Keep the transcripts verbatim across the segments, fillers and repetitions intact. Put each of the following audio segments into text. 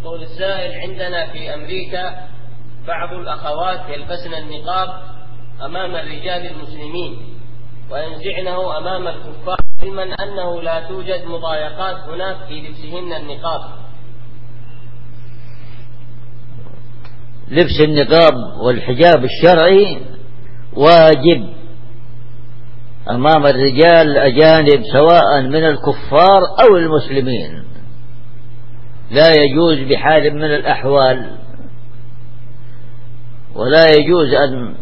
يقول السائل: عندنا في أمريكا بعض الأخوات يلبسن النقاب أمام الرجال المسلمين وينزعنه أمام الكفار، علما أنه لا توجد مضايقات هناك في لبسهن النقاب. لبس النقاب والحجاب الشرعي واجب أمام الرجال الأجانب سواء من الكفار أو المسلمين، لا يجوز بحال من الأحوال، ولا يجوز أن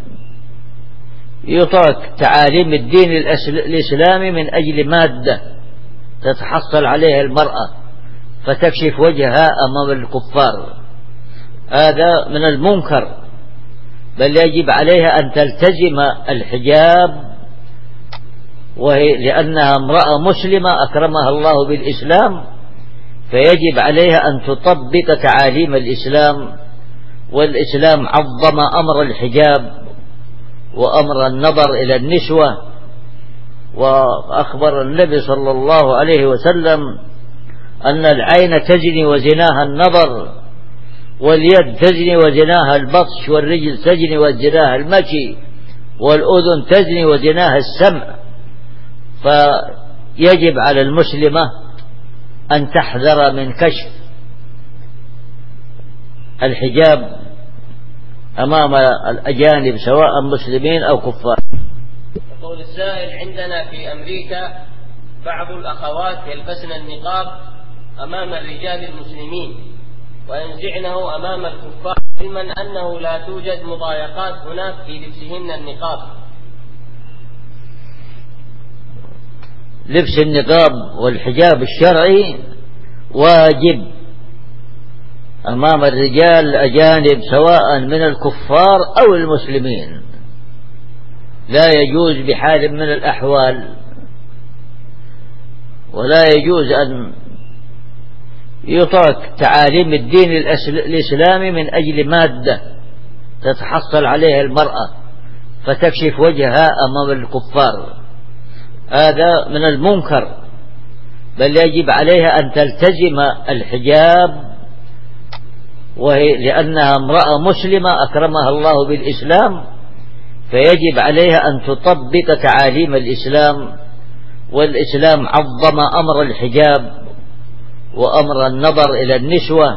يترك تعاليم الدين الإسلامي من أجل مادة تتحصل عليها المرأة فتكشف وجهها أمام الكفار. هذا من المنكر، بل يجب عليها أن تلتزم الحجاب، وهي لأنها امرأة مسلمة أكرمها الله بالإسلام، فيجب عليها أن تطبق تعاليم الإسلام. والإسلام عظم أمر الحجاب وأمر النظر إلى النسوة، وأخبر النبي صلى الله عليه وسلم أن العين تزني وزناها النظر، واليد تزني وزناها البطش، والرجل تزني وزناها المشي، والأذن تزني وزناها السمع. فيجب على المسلمة أن تحذر من كشف الحجاب أمام الأجانب سواء مسلمين أو كفار. يقول السائل: عندنا في أمريكا بعض الأخوات يلبسن النقاب أمام الرجال المسلمين وينزعنه أمام الكفار، علما أنه لا توجد مضايقات هناك في لبسهن النقاب. لبس النقاب والحجاب الشرعي واجب أمام الرجال الأجانب سواء من الكفار أو المسلمين، لا يجوز بحال من الأحوال، ولا يجوز أن يترك تعاليم الدين الإسلامي من أجل مادة تتحصل عليها المرأة فتكشف وجهها أمام الكفار. هذا من المنكر، بل يجب عليها أن تلتزم الحجاب، وهي لأنها امرأة مسلمة أكرمها الله بالإسلام، فيجب عليها أن تطبق تعاليم الإسلام. والإسلام عظم أمر الحجاب وأمر النظر إلى النسوة،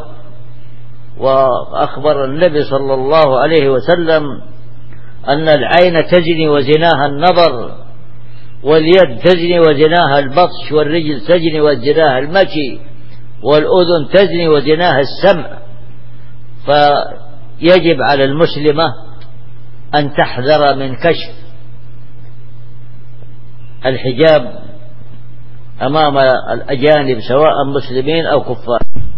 وأخبر النبي صلى الله عليه وسلم أن العين تزني وزناها النظر، واليد تزني وزناها البطش، والرجل تزني وزناها المشي، والأذن تزني وزناها السمع. فيجب على المسلمة أن تحذر من كشف الحجاب أمام الأجانب سواء مسلمين أو كفار.